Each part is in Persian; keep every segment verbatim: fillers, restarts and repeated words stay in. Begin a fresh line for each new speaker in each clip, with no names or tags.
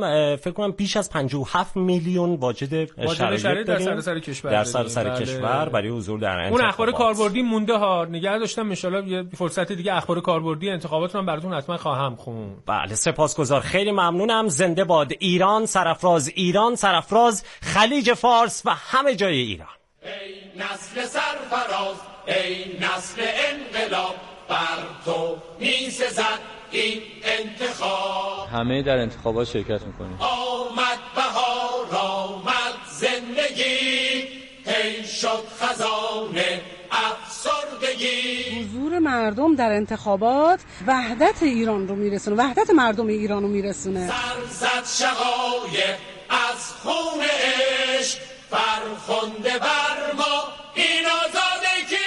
هم فکر کنم بیش از پنجاه و هفت میلیون واجد شرایط
در سراسر کشور
در سراسر بله. کشور برای حضور در انتخابات.
اون اخبار کاربردی مونده ها، نگه داشتم ان شاءالله یه فرصت دیگه اخبار کاربردی انتخابات رو براتون حتما خواهم خوند.
بله سپاسگزار، خیلی ممنونم. زنده باد ایران سرافراز، ایران سرافراز، خلیج فارس و همه جای ایران.
ای نسل سرفراز، ای نسل انقلاب، بر تو میسزد این انتخاب.
همه در انتخابات شرکت میکنیم.
آمد بهار، آمد زندگی، هی شد خزانه افسردگی.
حضور مردم در انتخابات وحدت ایران رو میرسونه، وحدت مردم ایران رو میرسونه.
سرزد شقایق از خون عشق، فرخنده بر ما این آزادگی.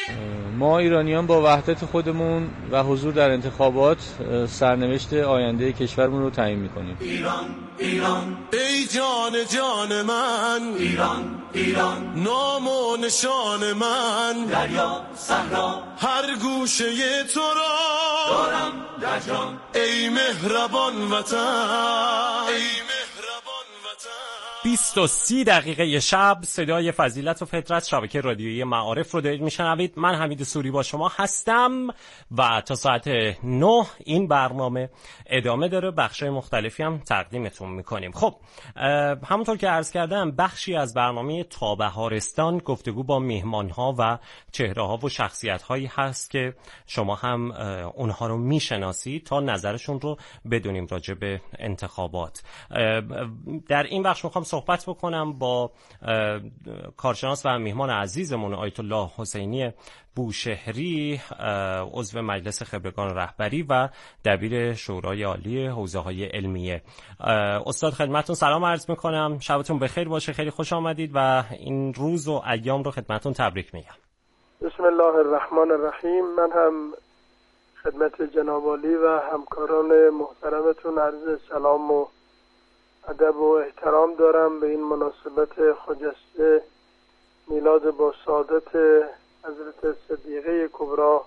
ما ایرانیان با وحدت خودمون و حضور در انتخابات سرنوشت آینده کشورمون رو تعیین میکنیم.
ایران ایران
ای جان جان من،
ایران ایران
نام و نشان من،
دریا صحرا
هر گوشه تو را
دارم در جان.
ای مهربان وطن، ای مهربان وطن.
بیست و سی دقیقه شب صدای فضیلت و فطرت شبکه رادیویی معارف رو دارید میشنوید. من حمید سوری با شما هستم و تا ساعت نه این برنامه ادامه داره. بخشای مختلفی هم تقدیمتون میکنیم. خب همونطور که عرض کردم بخشی از برنامه تا بهارستان گفتگو با میهمانها و چهره‌ها و شخصیت‌هایی هست که شما هم اونها رو میشناسید تا نظرشون رو بدونیم راجع به انتخابات. در این بخش میخوام صحبت بکنم با کارشناس و میهمان عزیزمون آیت الله حسینی بوشهری، عضو مجلس خبرگان رهبری و دبیر شورای عالی حوزه‌های علمیه. استاد خدمتتون سلام عرض میکنم، شبتون بخیر باشه، خیلی خوش آمدید و این روز و ایام رو خدمتتون تبریک میگم.
بسم الله الرحمن الرحیم. من هم خدمت جناب عالی و همکاران محترمتون عرض سلام و ادب و احترام دارم به این مناسبت خجسته میلاد با سعادت حضرت صدیقه کبرا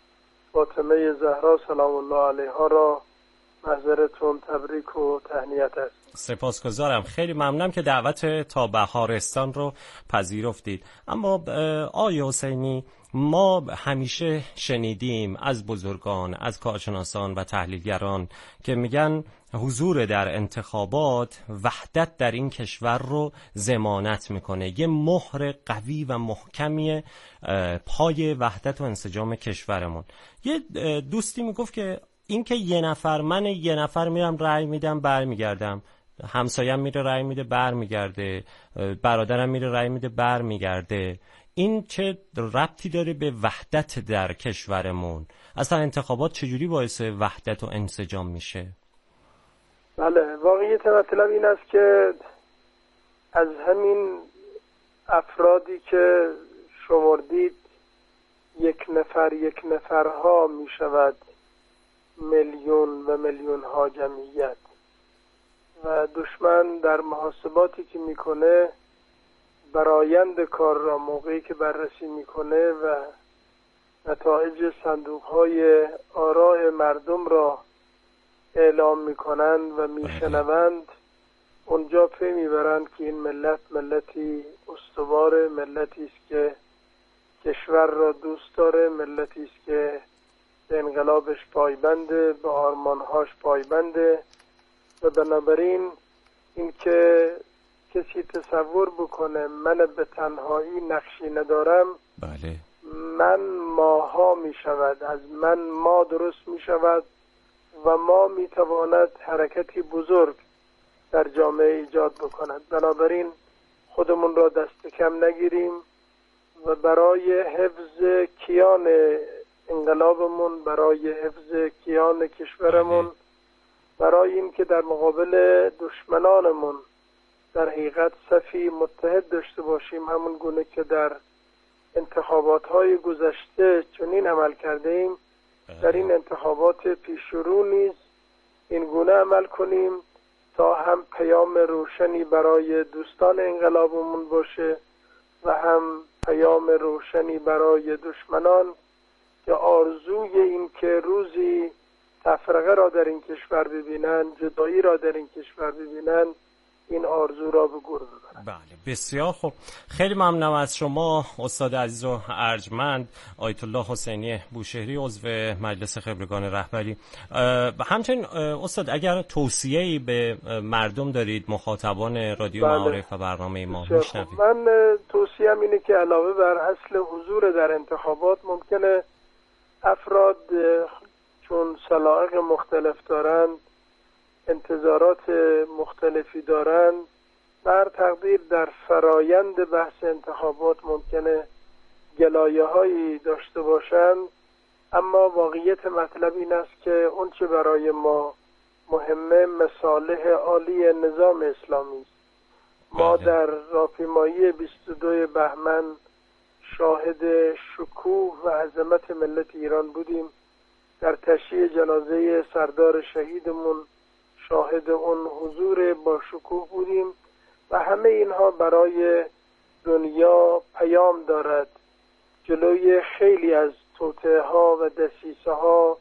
فاطمه زهرا سلام الله علیها را محضرتون تبریک و تهنیت است.
سپاسگزارم، خیلی ممنونم که دعوت تا بهارستان رو پذیرفتید. اما آقای حسینی، ما همیشه شنیدیم از بزرگان، از کارشناسان و تحلیلگران که میگن حضور در انتخابات وحدت در این کشور رو ضمانت میکنه، یه مهر قوی و محکمی پای وحدت و انسجام کشورمون. یه دوستی میگفت که این که یه نفر، من یه نفر میرم رأی میدم برمیگردم، همسایم میره رأی میده برمیگرده، برادرم میره رأی میده برمیگرده، این چه ربطی داره به وحدت در کشورمون؟ اصلا انتخابات چجوری باعث وحدت و انسجام میشه؟
بله، واقعیت مطلب این است که از همین افرادی که شمردید یک نفر یک نفرها می شود میلیون و میلیون ها جمعیت و دشمن در محاسباتی که میکنه برآیند کار را موقعی که بررسی میکنه و نتایج صندوق های آراء مردم را اعلام میکنند و میشنوند، اونجا پی میبرند که این ملت ملتی استوار، ملتی است که کشور را دوست داره، ملتی است که به انقلابش پایبنده، به آرمانهاش پایبنده و بنابراین این که کسی تصور بکنه من به تنهایی نقشی ندارم،
بله،
من ماها می شود، از من ما درست می شود و ما می تواند حرکتی بزرگ در جامعه ایجاد بکند. بنابراین خودمون را دست کم نگیریم و برای حفظ کیان انقلابمون، برای حفظ کیان کشورمون، برای این که در مقابل دشمنانمون در حقیقت صفی متحد داشته باشیم، همون گونه که در انتخابات‌های گذشته چنین عمل کرده ایم، در این انتخابات پیشرو نیز این گونه عمل کنیم تا هم پیام روشنی برای دوستان انقلابمون باشه و هم پیام روشنی برای دشمنان که آرزوی این که روزی تفرقه را در این کشور ببینن، جدایی را در این کشور ببینن، این آرزو را به گور ببرن.
بله بسیار خوب. خیلی ممنونم از شما استاد عزیز و ارجمند آیت الله حسینی بوشهری عضو مجلس خبرگان رهبری. همچنین استاد اگر توصیه‌ای به مردم دارید مخاطبان رادیو
بله.
معارف و برنامه ما میشنوید.
من توصیه‌ام اینه که علاوه بر اصل حضور در انتخابات ممکنه افراد چون سلایق مختلف دارن، انتظارات مختلفی دارن، بر تقدیر در فرایند بحث انتخابات ممکنه گلایه هایی داشته باشند، اما واقعیت مطلب این است که اون چه برای ما مهمه مصالح عالی نظام اسلامی است. ما در راهپیمایی بیست و دو بهمن شاهد شکوه و عظمت ملت ایران بودیم. در تشییع جنازه سردار شهیدمون شاهد اون حضور با شکوه بودیم و همه اینها برای دنیا پیام دارد. جلوی خیلی از توطئه ها و دسیسه ها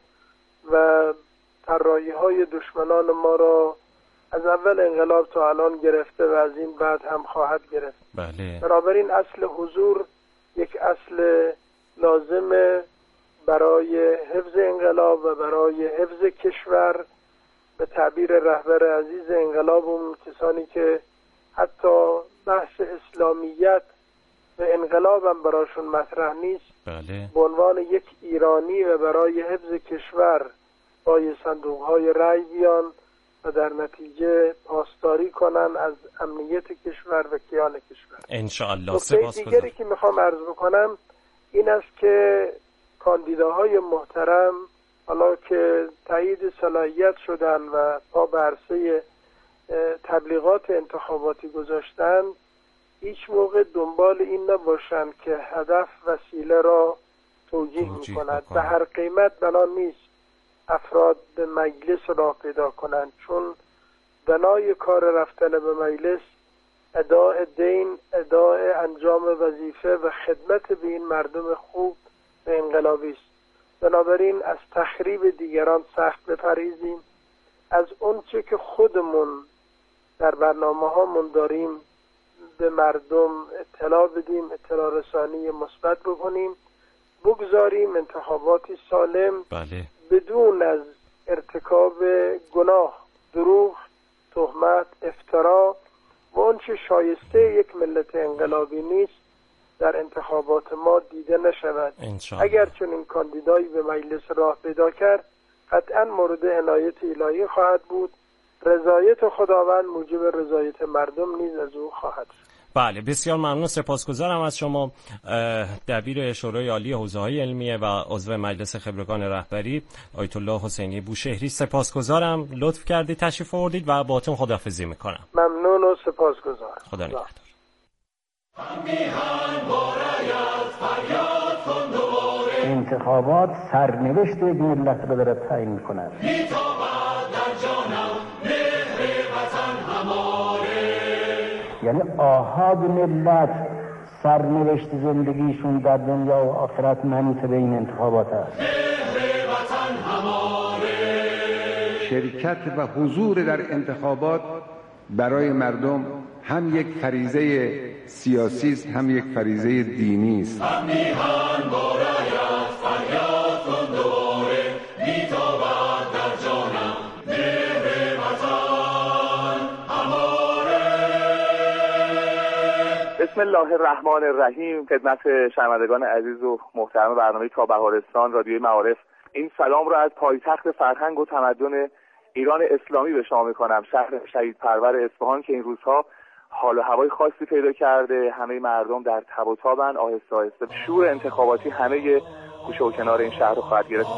و طراحی های دشمنان ما را از اول انقلاب تا الان گرفته و از این بعد هم خواهد گرفت.
بله.
بنابراین اصل حضور یک اصل لازمه برای حفظ انقلاب و برای حفظ کشور. به تعبیر رهبر عزیز انقلاب، اون کسانی که حتی بحث اسلامیت و انقلاب هم براشون مطرح نیست،
بله.
به عنوان یک ایرانی و برای حفظ کشور با صندوق‌های رأی بیان و در نتیجه پاسداری کنن از امنیت کشور و کیان کشور.
انشاءالله.
نکته دیگری که میخوام عرض بکنم این است که کاندیداهای محترم حالا که تایید صلاحیت شدن و پا به عرصه تبلیغات انتخاباتی گذاشتن، هیچ موقع دنبال این نباشن که هدف وسیله را توجیه میکند. به هر قیمت بنا نیست افراد به مجلس را پیدا کنند، چون بنای کار رفتن به مجلس اداء دین، اداء انجام وظیفه و خدمت به این مردم خوب و انقلابی است. بنابراین از تخریب دیگران سخت بپرهیزیم، از اون چه که خودمون در برنامه هامون داریم به مردم اطلاع بدیم، اطلاع رسانی مثبت بکنیم، بگذاریم انتخاباتی سالم
بله.
بدون از ارتکاب گناه، دروغ، تهمت، افترا و اون چه شایسته یک ملت انقلابی نیست در انتخابات ما دیده نشود. اگر چون این کاندیدایی به مجلس راه پیدا کرد قطعا مورد عنایت الهی خواهد بود. رضایت خداوند موجب رضایت مردم نیز از او خواهد شد.
بله بسیار ممنون، سپاسگزارم از شما دبیر شورای عالی حوزه‌های علمیه و عضو مجلس خبرگان رهبری آیت الله حسینی بوشهری. سپاسگزارم لطف کردید تشریف آوردید و باهاتون خداحافظی میکنم.
ممنون و سپاسگزارم.
خدا نگهدار.
انتخابات سرنوشت یک ملت رو داره تعیین می‌کند. یعنی آحاد ملت سرنوشت زندگیشون در دنیا و آخرت منوط به این انتخابات است.
شرکت و حضور در انتخابات برای مردم هم یک فریضه سیاسی است، هم یک فریضه دینی است.
بسم الله الرحمن الرحیم. خدمت شنوندگان عزیز و محترم برنامه تا بهارستان رادیوی معارف این سلام را از پایتخت فرهنگ و تمدن ایران اسلامی به شما میکنم، شهر شهید پرور اصفهان که این روزها حال و هوای خاصی پیدا کرده. همه مردم در تب و تابن، آهسته آهسته شور انتخاباتی همه گوشه و کنار این شهر رو خواهد گرفت.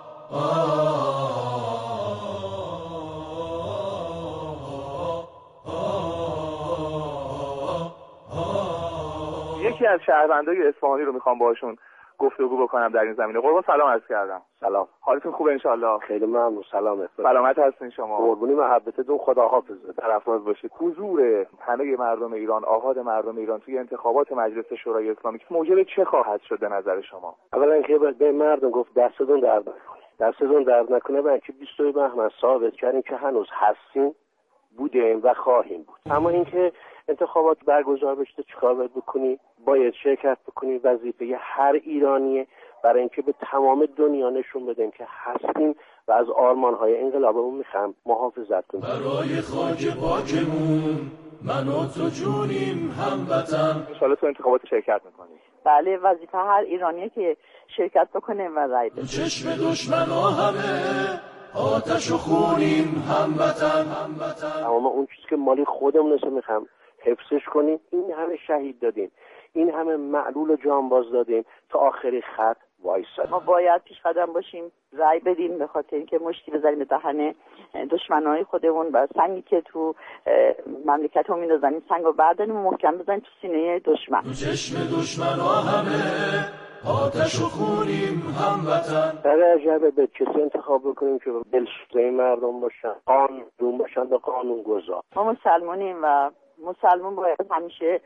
یکی از شهروندای اصفهانی رو میخوام باشون گفتگو بکنم در این زمینه. قربان سلام عرض کردم.
سلام.
حالتون خوبه ان شاء الله؟
خیلی ممنون. سلامت.
سلامت هستین شما؟
قربونی محبتتون، خداحافظ.
طرفدار باشید. حضور همه مردم ایران، آحاد مردم ایران توی انتخابات مجلس شورای اسلامی موجب چه خواهد شد به نظر شما؟
اولا اینکه به مردم گفت دستتون درد نکنید. دستتون درد نکنه و اینکه بیست و دو بهمن ثابت کردیم که هنوز هستیم، بودیم و خواهیم بود. اما اینکه انتخابات برگزار بشه چیکار باید بکنی؟ باید شرکت بکنی. وظیفه هر ایرانیه برای اینکه به تمام دنیا نشون بدیم که هستیم و از آرمان‌های انقلابمون میخوام محافظت کنیم.
برای خاک پاکمون من و تو جونیم هموطن.
ان شاءالله تو انتخابات شرکت میکنی؟
بله، وظیفه هر ایرانیه که شرکت بکنه و رای بده.
چشم دشمنا همه آتش و خونیم هموطن هموطن.
اما اون چیزی که مالی خودمون است میخوام حفظش کنیم. این همه شهید دادیم، این همه معلول جانباز دادیم، تا آخری خط وایساد.
ما باید پیش قدم باشیم، رای بدیم، به خاطر اینکه مشتی بزنیم به دهن دشمنای خودمون و سنگی که تو مملکتمون میندازن سنگو برداریم و محکم بزنیم تو سینه دشمن.
تو چشم دشمنا همه آتش و خونیم هموطن.
در عجبه به کسی انتخاب بکنیم که دلسوزه مردم باشن، قانون باشن و قانون گذار.
ما مسلمانیم و مسلمان باید همیشه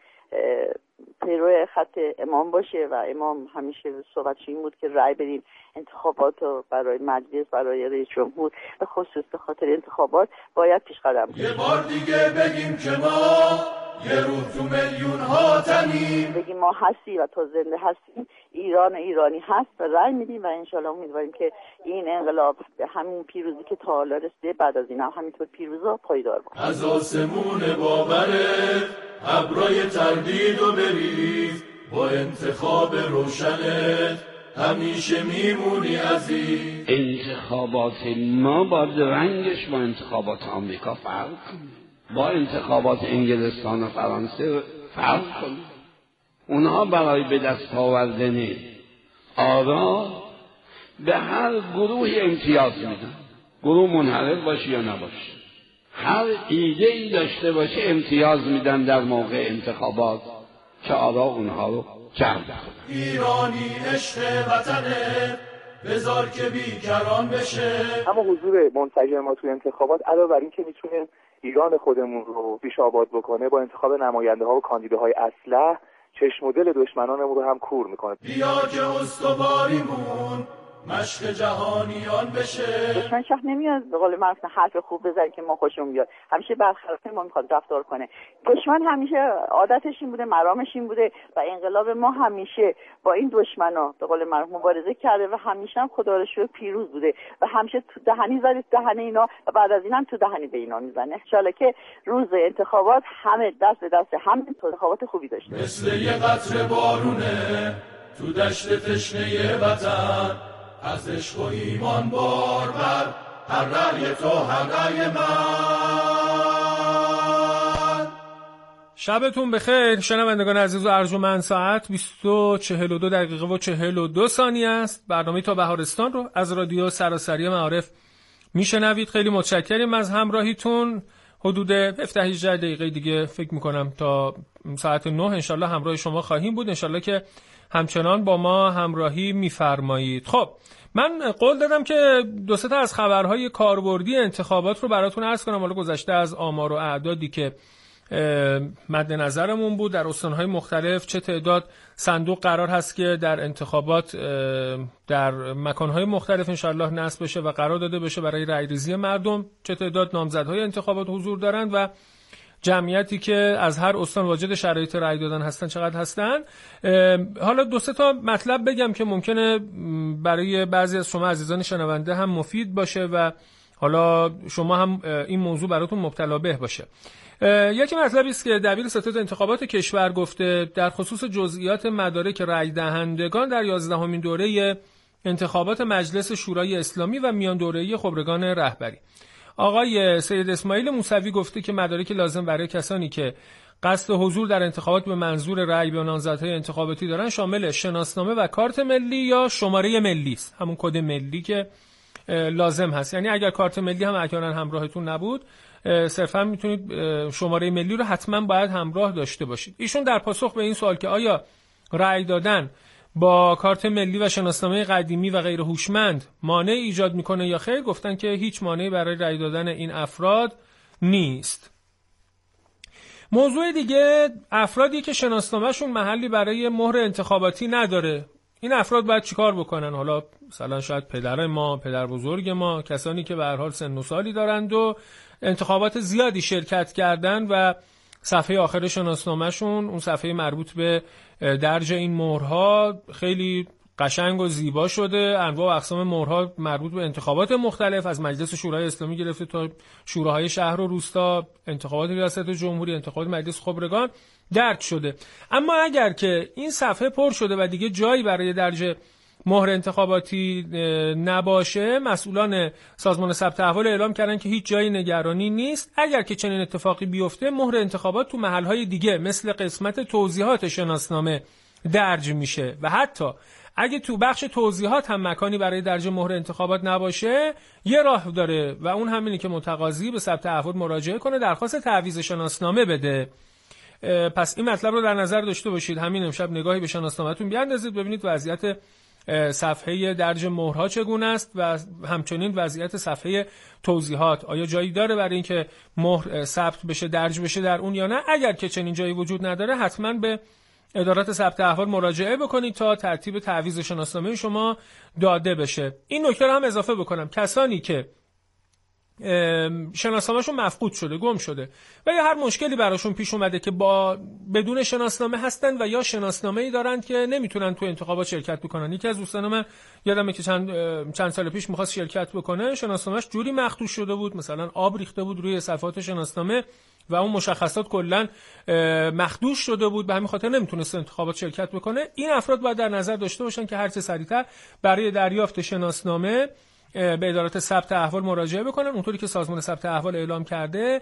پیرو خط امام باشه و امام همیشه صحبتش این بود که رای بدیم انتخابات رو برای مجلس، برای رئیس جمهور، به خصوص به خاطر انتخابات باید پیش قدم کنیم.
یه بار دیگه بگیم که ما یه روز تو میلیون ها تنیم،
بگیم ما هستی و تا زنده هستیم، ایران ایرانی هست و رای میدیم و انشالله امیدواریم که این انقلاب به همین پیروزی که تا حالا رسیده بعد از این هم همینطور پیروز و پایدار باشه.
از آسمون باورت ابرای تردید و بریز، با انتخاب روشنت همیشه میمونی عزیز.
انتخابات ما با رنگش با انتخابات آمریکا فرق کنه، با انتخابات انگلستان و فرانسه فرق کنه. اونها برای به دست آوردن آرا به هر گروهی امتیاز میدن، گروه منحرف باشه یا نباشه، هر ایده ای داشته باشه امتیاز میدن در موقع انتخابات که آرا اونها رو جلب کنه.
ایرانی عشق وطنه بذار که بیکران بشه.
اما حضور منسجم ما توی انتخابات علاوه بر این که میتونه ایران خودمون رو پیش آباد بکنه، با انتخاب نماینده ها و کاندیداهای اسلح چشم و دل دشمنانمون رو هم کور میکنه.
بیا که استواریمون مشق جهانیان بشه.
دشمن شاه نمیاد به قول معروف حرف خوب بزنه که ما خوشمون بیاد، همیشه برخلاف ما میخواد رفتار کنه. دشمن همیشه عادتش این بوده، مرامش این بوده و انقلاب ما همیشه با این دشمنا به قول معروف مبارزه کرده و همیشه هم خدا رو شکر پیروز بوده و همیشه تو دهنی زده دهن اینا و بعد از این هم تو دهنی به اینا میزنه. ان شاءالله که روز انتخابات همه دست به دست هم انتخابات خوبی داشته.
مثل یه قطره بارونه تو دشت تشنه وطن، از عشق و ایمان بارور هر رأی تو هر رأی من.
شبتون بخیر شنوندگان عزیز و ارجمند. ساعت بیست و چهل و دو دقیقه و چهل و دو ثانیه است. برنامه تا بهارستان رو از رادیو سراسری معارف میشنوید. خیلی متشکریم از همراهیتون. حدود هفده هجده دقیقه دیگه فکر میکنم تا ساعت نه انشالله همراه شما خواهیم بود. انشالله که همچنان با ما همراهی میفرمایید. خب من قول دادم که دو سه تا از خبرهای کاربردی انتخابات رو براتون عرض کنم. حالا گذشته از آمار و اعدادی که مد نظرمون بود در استانهای مختلف، چه تعداد صندوق قرار هست که در انتخابات در مکانهای مختلف انشالله نصب بشه و قرار داده بشه برای رأی‌ریزی مردم، چه تعداد نامزدهای انتخابات حضور دارند و جمعیتی که از هر استان واجد شرایط رأی دادن هستن چقدر هستن. حالا دو سه تا مطلب بگم که ممکنه برای بعضی از شما عزیزان شنونده هم مفید باشه و حالا شما هم این موضوع براتون مبتلا به باشه. یکی مطلبی است که دبیر ستاد انتخابات کشور گفته در خصوص جزئیات مدارک رأی دهندگان در یازدهمین دوره انتخابات مجلس شورای اسلامی و میان دوره‌ای خبرگان رهبری. آقای سید اسماعیل موسوی گفته که مدارک لازم برای کسانی که قصد حضور در انتخابات به منظور رأی به نامزدهای انتخاباتی دارن شامل شناسنامه و کارت ملی یا شماره ملی است، همون کد ملی که لازم هست. یعنی اگر کارت ملی هم احیانا همراهتون نبود، صرفا میتونید شماره ملی رو حتما باید همراه داشته باشید. ایشون در پاسخ به این سوال که آیا رأی دادن با کارت ملی و شناسنامه قدیمی و غیر هوشمند مانع ایجاد میکنه یا خیر، گفتن که هیچ مانعی برای رأی دادن این افراد نیست. موضوع دیگه، افرادی که شناسنامه‌شون محلی برای مهر انتخاباتی نداره، این افراد باید چیکار بکنن؟ حالا مثلا شاید پدر ما، پدر بزرگ ما، کسانی که به هر حال سن و سالی دارند و انتخابات زیادی شرکت کردن و صفحه آخر شناسنامه‌شون، اون صفحه مربوط به درج این مهرها خیلی قشنگ و زیبا شده. انواع و اقسام مهرها مربوط به انتخابات مختلف از مجلس شورای اسلامی گرفته تا شوراهای شهر و روستا، انتخابات ریاست جمهوری، انتخابات مجلس خبرگان درج شده. اما اگر که این صفحه پر شده و دیگه جایی برای درج مهر انتخاباتی نباشه، مسئولان سازمان ثبت احوال اعلام کردن که هیچ جایی نگرانی نیست. اگر که چنین اتفاقی بیفته، مهر انتخابات تو محلهای دیگه مثل قسمت توضیحات شناسنامه درج میشه و حتی اگه تو بخش توضیحات هم مکانی برای درج مهر انتخابات نباشه، یه راه داره و اون همینه که متقاضی به ثبت احوال مراجعه کنه، درخواست تعویض شناسنامه بده. پس این مطلب رو در نظر داشته باشید. همین امشب نگاهی به شناسنامه‌تون بیاندازید، ببینید وضعیت صفحه درج مهرها چگونه است و همچنین وضعیت صفحه توضیحات، آیا جایی داره برای اینکه مهر ثبت بشه، درج بشه در اون یا نه. اگر که چنین جایی وجود نداره، حتما به ادارات ثبت احوال مراجعه بکنید تا ترتیب تعویض شناسنامه شما داده بشه. این نکته رو هم اضافه بکنم، کسانی که شناسنامه‌شون مفقود شده، گم شده و یا هر مشکلی براشون پیش اومده که با بدون شناسنامه هستن و یا شناسنامه‌ای دارن که نمیتونن تو انتخابات شرکت بکنن. یکی از دوستان من یادمه که چند چند سال پیش می‌خواست شرکت بکنه، شناسنامه‌اش جوری مخدوش شده بود، مثلا آب ریخته بود روی صفحات شناسنامه و اون مشخصات کلا مخدوش شده بود، به همین خاطر نمیتونست انتخابات شرکت بکنه. این افراد باید در نظر داشته باشن که هر چه سریعتر برای دریافت شناسنامه به ادارات ثبت احوال مراجعه بکنن. اونطوری که سازمان ثبت احوال اعلام کرده،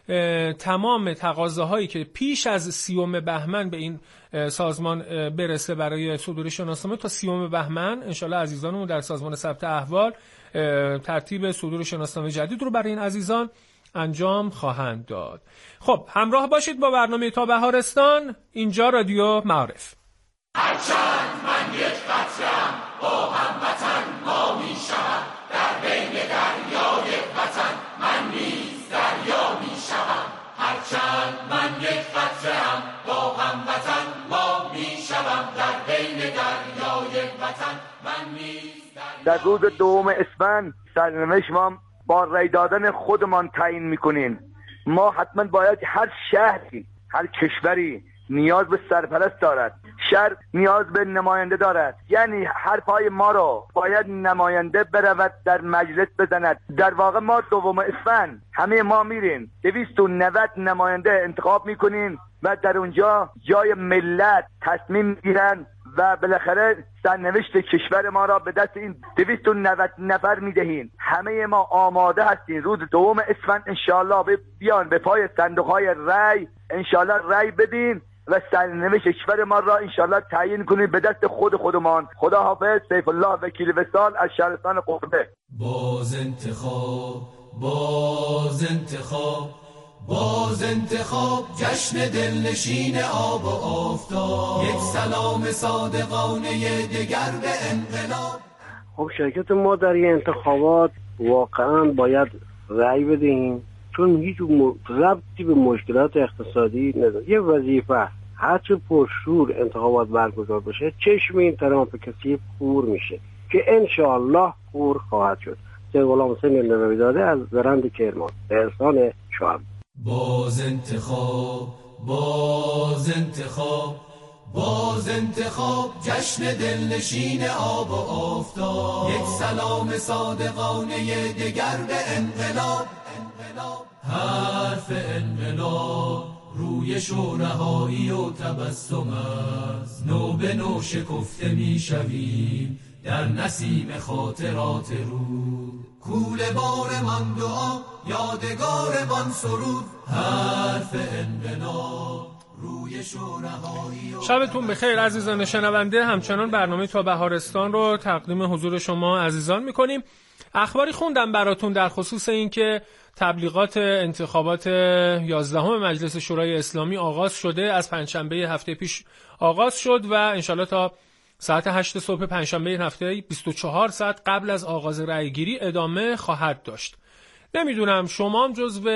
تمام تقاضاهایی که پیش از سیوم بهمن به این سازمان برسه برای صدور شناسنامه، تا سیوم بهمن انشالله عزیزانمون در سازمان ثبت احوال ترتیب صدور شناسنامه جدید رو برای این عزیزان انجام خواهند داد. خب همراه باشید با برنامه تا بهارستان. اینجا رادیو معارف.
هرچند من یک قطره‌ام با هموطن ما میشوم، در بین دریای وطن من نیز دریا میشوم. هرچند من یک قطره‌ام با هموطن ما میشوم، در بین دریای وطن من نیز دریا.
در روز دوم اسفند سرنوشت ما با رای دادن خودمان تعیین میکنیم. ما حتما باید، هر شهری، هر کشوری نیاز به سرپرست دارد، شهر نیاز به نماینده دارد. یعنی حرفای ما رو باید نماینده برود در مجلس بزند. در واقع ما دوم اسفند همه ما میریم دویست و نود نماینده انتخاب میکنیم و در اونجا جای ملت تصمیم میگیرن و بالاخره سرنوشت کشور ما را به دست این دویست و نود نفر میدهیم. همه ما آماده هستیم روز دوم اسفند انشالله بیان به پای صندوقهای رای، انشالله رای بدیم و سرنوشت کشور ما را انشالله تعیین کنیم به دست خود خودمان. خدا حافظ. سیف الله وکیل وصال از شهرستان قربه.
باز انتخاب، باز انتخاب، باز انتخاب، جشن دلنشین آب و آفتاب، یک سلام صادقانه دگر به انقلاب.
خب شرکت ما در این انتخابات واقعا باید رأی بدهیم، چون هیچ ربطی به مشکلات اقتصادی نداره. یه وظیفه است، هرچه پرشور انتخابات برگزار بشه چشم این ترامپ کسی کور میشه که انشاءالله کور خواهد شد. سید غلام حسین نویداده از برند کرمان به احسان شعب.
باز انتخاب، باز انتخاب، باز انتخاب، جشن دلنشین آب و آفتاب، یک سلام صادقانه دگر به انقلاب. انقلاب حرف انقلاب روی شورهایی و تبسم است، نو به نو شکفته می شویم در نسیم خاطرات رود. کوله بار من دعا یادگار من سرود، حرف انقلاب روی شورهایی.
شبتون بخیر عزیزان شنونده. همچنان برنامه تا بهارستان رو تقدیم حضور شما عزیزان میکنیم. اخباری خوندم براتون در خصوص این که تبلیغات انتخابات یازدهم مجلس شورای اسلامی آغاز شده. از پنجشنبه هفته پیش آغاز شد و انشالله تا ساعت هشت صبح پنجشنبه هفته بیست و چهار ساعت قبل از آغاز رأیگیری ادامه خواهد داشت. نمیدونم شما هم جزو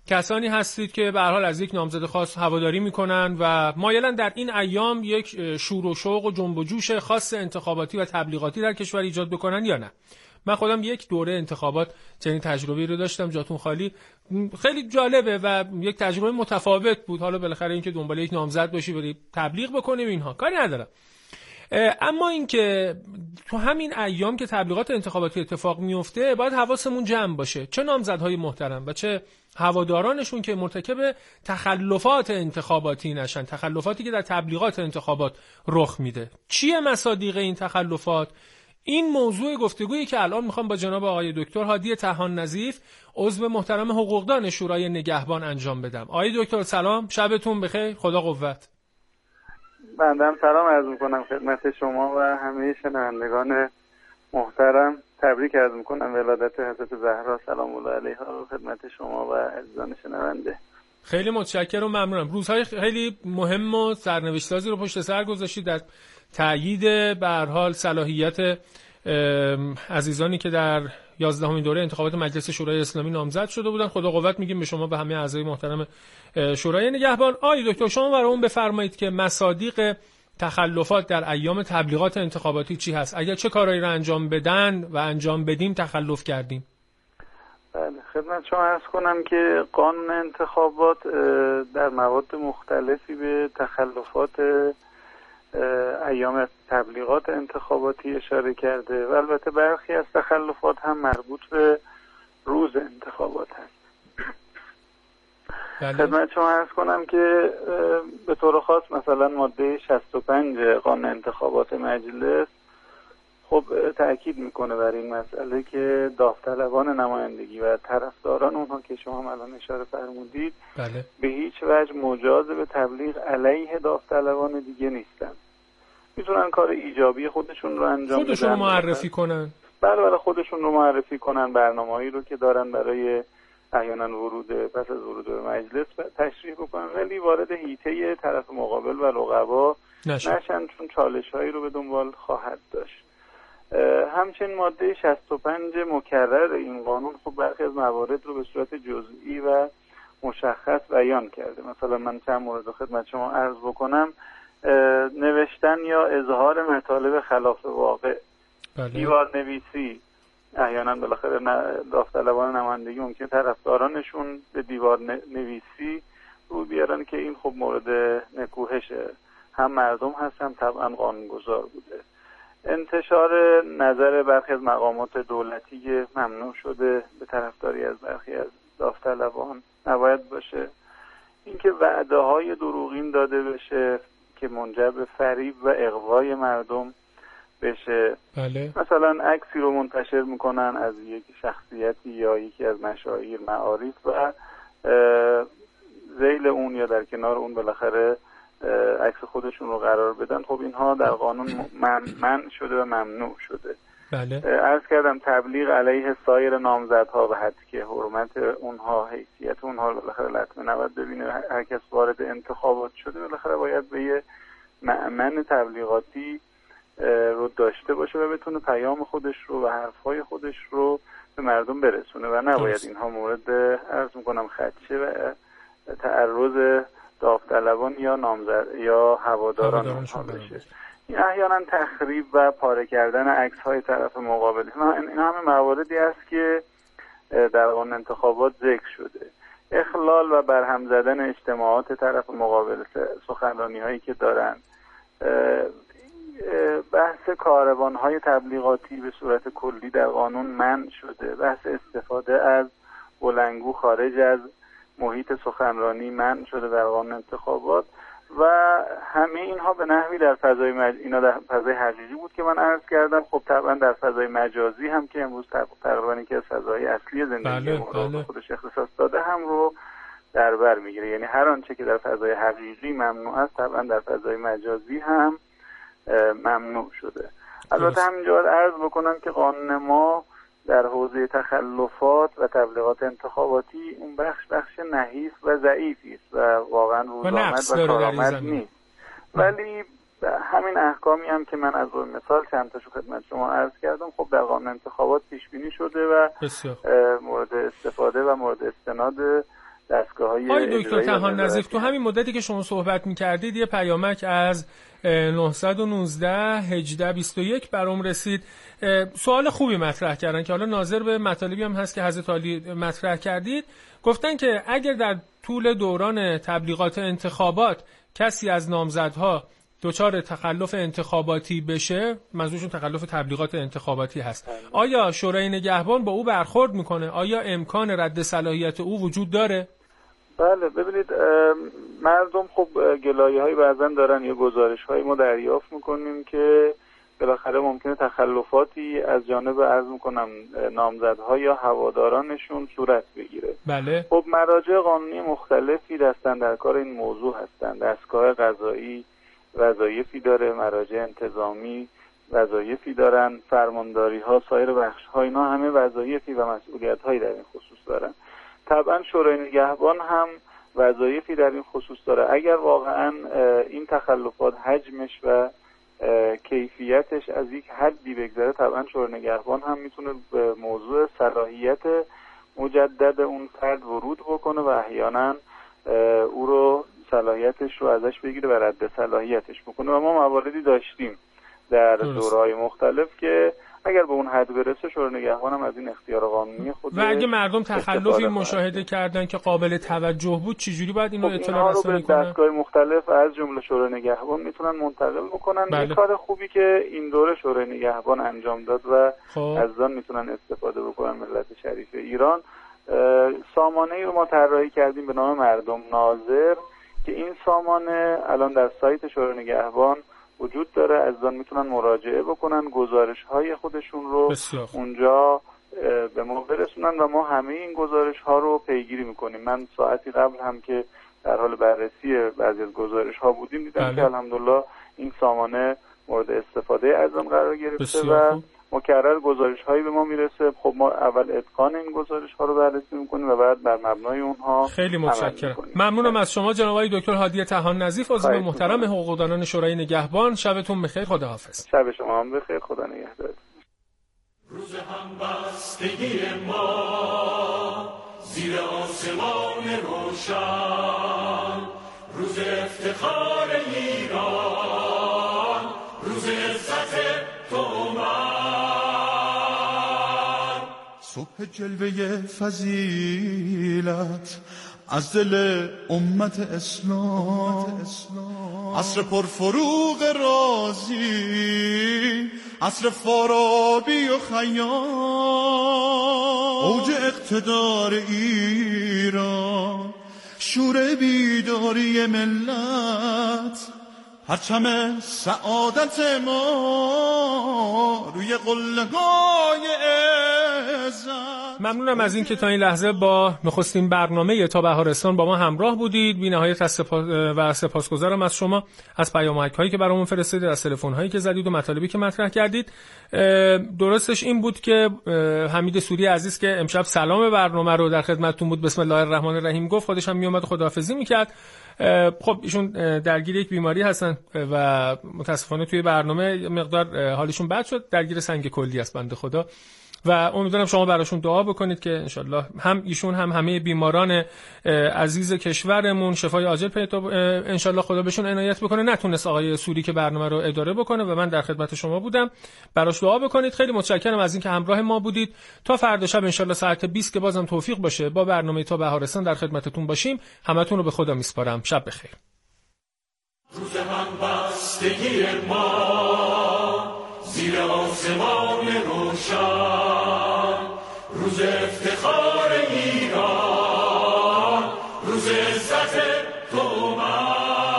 کسانی هستید که به هر حال از یک نامزد خاص هواداری میکنن و مایلن در این ایام یک شور و شوق و جنب و جوش خاص انتخاباتی و تبلیغاتی در کشور ایجاد بکنن یا نه؟ من خودم یک دوره انتخابات چنین تجربه‌ای رو داشتم، جاتون خالی. خیلی جالبه و یک تجربه متفاوت بود. حالا بالاخره اینکه دنبال یک نامزد باشی بری تبلیغ بکنیم اینها کاری ندارم، اما اینکه تو همین ایام که تبلیغات انتخاباتی اتفاق میفته باید حواسمون جمع باشه، چه نامزدهای محترم و چه هوادارانشون که مرتکب تخلفات انتخاباتی نشن، تخلفاتی که در تبلیغات انتخابات رخ میده. چیه مصادیق این تخلفات؟ این موضوع گفتگویی که الان میخوام با جناب آقای دکتر هادی طحان نظیف، عضو محترم حقوقدان شورای نگهبان انجام بدم. آقای دکتر سلام، شبتون بخیر، خدا قوت.
بنده سلام عرض میکنم خدمت شما و همه شنوندگان محترم. تبریک عرض میکنم ولادت حضرت زهرا سلام الله علیها خدمت شما و عزیزان شنونده.
خیلی متشکرم و ممنونم. روزهای خیلی مهم و سرنوشت‌سازی رو پشت سر گذاشتید در تأیید به هر حال صلاحیت عزیزانی که در یازدهمین دوره انتخابات مجلس شورای اسلامی نامزد شده بودن. خدا قوت میگیم به شما و همه اعضای محترم شورای نگهبان. آقای دکتر شما برامون بفرمایید که مصادیق تخلفات در ایام تبلیغات انتخاباتی چی هست؟ اگر چه کارهایی رو انجام بدن و انجام بدیم تخلف کردیم؟
بله خدمت شما عرض کنم که قانون انتخابات در مواد مختلفی به تخلفات ایام تبلیغات انتخاباتی اشاره کرده و البته برخی از تخلفات هم مربوط به روز انتخابات هست. خدمت شما عرض کنم که به طور خاص مثلا ماده شصت و پنج قانون انتخابات مجلس خب تأکید میکنه بر این مسئله که داوطلبان نمایندگی و طرفداران اونها که شما الان اشاره فرمودید
بله.
به هیچ وجه مجاز به تبلیغ علیه داوطلبان دیگه نیستن. میتونن کار ایجابی خودشون رو انجام بدن،
خودشون رو معرفی کنن.
بله بله خودشون رو معرفی کنن، برنامه‌هایی رو که دارن برای احیانا ورود پس از ورود به مجلس تشریح بکنن، ولی وارد حیطه طرف مقابل و رقبا نشن, نشن چون چالش‌هایی رو به دنبال خواهد داشت. همچنین ماده شصت و پنج مکرر این قانون خب برخی از موارد رو به صورت جزئی و مشخص بیان کرده. مثلا من چند مورد رو خدمت شما عرض بکنم. نوشتن یا اظهار مطالب خلاف واقع،
بله.
دیوار نویسی، احیانا بالاخره داوطلبان نمایندگی ممکن طرفدارانشون به دیوار نویسی رو بیارن که این خب مورد نکوهشه، هم مردم هست هم طبعا قانونگذار بوده. انتشار نظر برخی از مقامات دولتی که ممنوع شده به طرفداری از برخی از داوطلبان نباید باشه. اینکه وعده های دروغین داده بشه که منجر به فریب و اغوای مردم بشه.
بله.
مثلا عکسی رو منتشر میکنن از یک شخصیتی یا یکی از مشاهیر معارف و ذیل اون یا در کنار اون بالاخره عکس خودشون رو قرار بدن. خب اینها در قانون من, من شده و ممنوع شده.
بله.
عرض کردم تبلیغ علیه سایر نامزدها و حتی که حرمت اونها، حیثیت اونها بالاخره لطمه نباید ببینه. هر کس وارد انتخابات شده بالاخره باید به یه مأمن تبلیغاتی رو داشته باشه و بتونه پیام خودش رو و حرفهای خودش رو به مردم برسونه و نباید اینها مورد عرض میکنم خدشه و تعرض داوطلبان یا نامزد یا هواداران اونها بشه. این احیانا تخریب و پاره کردن عکس های طرف مقابل، این همه مواردی است که در قانون انتخابات ذکر شده. اخلال و برهم زدن اجتماعات طرف مقابل، سخنرانی هایی که دارن، بحث کاروان های تبلیغاتی به صورت کلی در قانون منع شده. بحث استفاده از بلندگو خارج از محیط سخنرانی منع شده در قانون انتخابات و همه اینها به نحوی در فضای مج... اینا در فضای حقیقی بود که من عرض کردم. خب طبعا در فضای مجازی هم که امروز تقریبا که از فضای اصلی زندگی
بله، بله.
خودش اختصاص داده هم رو در بر میگیره. یعنی هر آنچه که در فضای حقیقی ممنوع است طبعا در فضای مجازی هم ممنوع شده. البته همینجا باید عرض بکنم که قانون ما در حوزه تخلفات و تبلیغات انتخاباتی اون بخش بخش نحیف و ضعیفی است و واقعا روزآمد و کارآمد نیست. ولی همین احکامی هم که من از مثال چند تاشو خدمت شما عرض کردم خب در قانون انتخابات پیش بینی شده و
بسیار.
مورد استفاده و مورد استناد دستگاه‌های
آقای دکتر طحان نظیف، تو همین مدتی که شما صحبت می‌کردید یه پیامک از نه یک نه هجده بیست و یک برام رسید. سوال خوبی مطرح کردن که حالا ناظر به مطالبی هم هست که حضرت عالی مطرح کردید. گفتن که اگر در طول دوران تبلیغات انتخابات کسی از نامزدها دچار تخلف انتخاباتی بشه، منظورشون تخلف تبلیغات انتخاباتی هست، آیا شورای نگهبان با او برخورد میکنه؟ آیا امکان رد صلاحیت او وجود داره؟
بله، ببینید مردم خب گلایه‌هایی بعضا دارن یا گزارش‌هایی ما دریافت میکنیم که بالاخره ممکنه تخلفاتی از جانب عرض میکنم نامزدها یا هوادارانشون صورت بگیره.
بله.
خب مراجع قانونی مختلفی دستن در کار این موضوع هستن. دستگاه قضایی وظایفی داره، مراجع انتظامی وظایفی دارن، فرمانداری ها، سایر بخش ها، اینا همه وظایفی و مسئولیت هایی در این خصوص دارن. طبعا شورای نگهبان هم وظایفی در این خصوص داره. اگر واقعا این تخلفات حجمش و کیفیتش از یک حدی بگذره، طبعا شورای نگهبان هم میتونه به موضوع صلاحیت مجدد اون فرد ورود بکنه و احیانا او رو صلاحیتش رو ازش بگیره و رد صلاحیتش بکنه. و ما مواردی داشتیم در دوره‌های مختلف که اگر به اون حد برسه شورای نگهبان هم از این اختیار قانونی خود
و اگه مردم تخلفی مشاهده کردن که قابل توجه بود، چجوری باید اینو اطلاع رسانی کنن؟
دستگاه مختلف از جمله شورای نگهبان میتونن منتقل بکنن. بله. یه کار خوبی که این دوره شورای نگهبان انجام داد و خب. از آن میتونن استفاده بکنن ملت شریف ایران. سامانه‌ای رو ما طراحی کردیم به نام مردم ناظر که این سامانه الان در سایت شورای نگهبان وجود داره. از آن میتونن مراجعه بکنن، گزارش های خودشون رو بسیار. اونجا به ما برسونن و ما همه این گزارش ها رو پیگیری میکنیم. من ساعتی قبل هم که در حال بررسی بعضی از گزارش ها بودیم دیدم بله. که الحمدلله این سامانه مورد استفاده از آن قرار گرفته و مکرر گزارش هایی به ما میرسه. خب ما اول اتقان این گزارش ها رو بررسی میکنیم و بعد بر مبنای اونها
خیلی متشکرم. ممنونم از شما جناب آقای دکتر هادی طحان نظیف، عضو محترم حقوقدانان شورای نگهبان. شبتون بخیر، خداحافظ.
شب شما هم بخیر، خدا نگهدار.
روز همبستگی ما زیر آسمان روشن، روز افتخار ایران، روز عزت تو من.
صبح جلوه فضیلت از دل امت اسلام، عصر پرفروغ رازی، عصر فارابی و خیام، اوج اقتدار ایران، شور بیداری ملت، پرچم سعادت ما روی قله‌های عزت.
ممنونم از این که تا این لحظه با نخستین برنامه تا بهارستان با ما همراه بودید. بی نهایت از سپاس و سپاسگزارم از شما، از پیامک هایی که برامون فرستادید، از تلفن هایی که زدید و مطالبی که مطرح کردید. درستش این بود که حمید سوری عزیز که امشب سلام برنامه رو در خدمتتون بود بسم الله الرحمن الرحیم گفت، خودش هم میومد خداحافظی میکرد. خب ایشون درگیر یک بیماری هستن و متاسفانه توی برنامه مقدار حالشون بد شد، درگیر سنگ کلی است بنده خدا و امیدوارم شما براشون دعا بکنید که انشالله هم ایشون هم همه بیماران عزیز کشورمون شفای عاجل پیدا انشالله خدا بهشون عنایت بکنه. نتونست آقای سوری که برنامه رو اداره بکنه و من در خدمت شما بودم، براش دعا بکنید. خیلی متشکرم از اینکه همراه ما بودید. تا فردا شب انشالله ساعت بیست که بازم توفیق باشه با برنامه تا بهارستان در خدمتتون باشیم. همتون رو به خدا میسپارم. شب بخیر.
روز همبستگی ما زیر آسمان روشن، روز افتخار ایران، روز عزت تو من.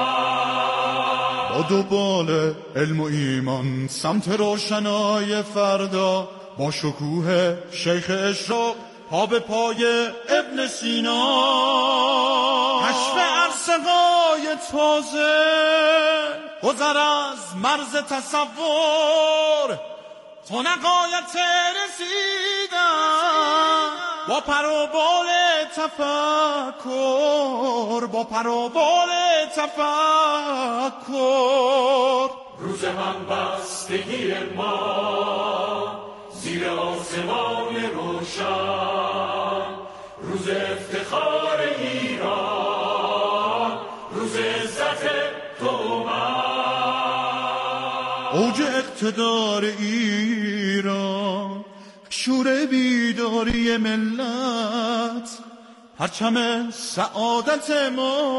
با دوبال علم و ایمان سمت روشنای فردا، با شکوه شیخ اشراق پا به پای ابن سینا، کشف عرصه‌های تازه، گذر از مرز تصور، تو نقایت رسیدن، با پر و بال تفکر، با پر و بال تفکر.
روز همبستگی ما زیر آسمان روشن، روز روز افتخار ایران، روز عزت تومن،
اوج اقتدار ایران، شور بیداری ملت، پرچم سعادت ما.